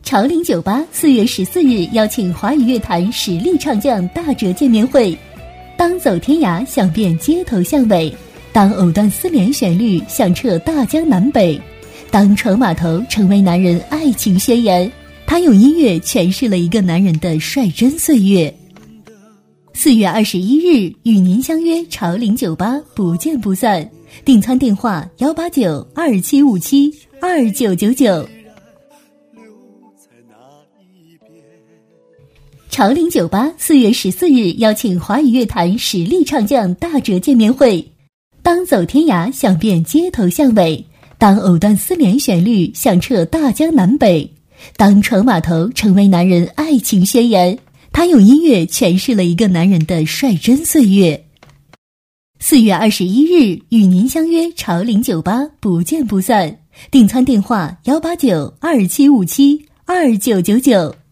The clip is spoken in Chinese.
潮林酒吧4月14日邀请华语乐坛实力唱将大哲见面会。当走天涯想遍街头巷尾，当藕断丝连旋律响彻大江南北，当床码头成为男人爱情宣言，他用音乐诠释了一个男人的率真岁月。4月21日与您相约潮林酒吧，不见不散。订餐电话189-2757-2999。潮林酒吧4月14日邀请华语乐坛实力唱将大哲见面会。当走天涯想遍街头巷尾，当藕断丝连旋律响彻大江南北，当床码头成为男人爱情宣言，他用音乐诠释了一个男人的率真岁月。4月21日与您相约潮林酒吧，不见不散。订餐电话189-2757-2999。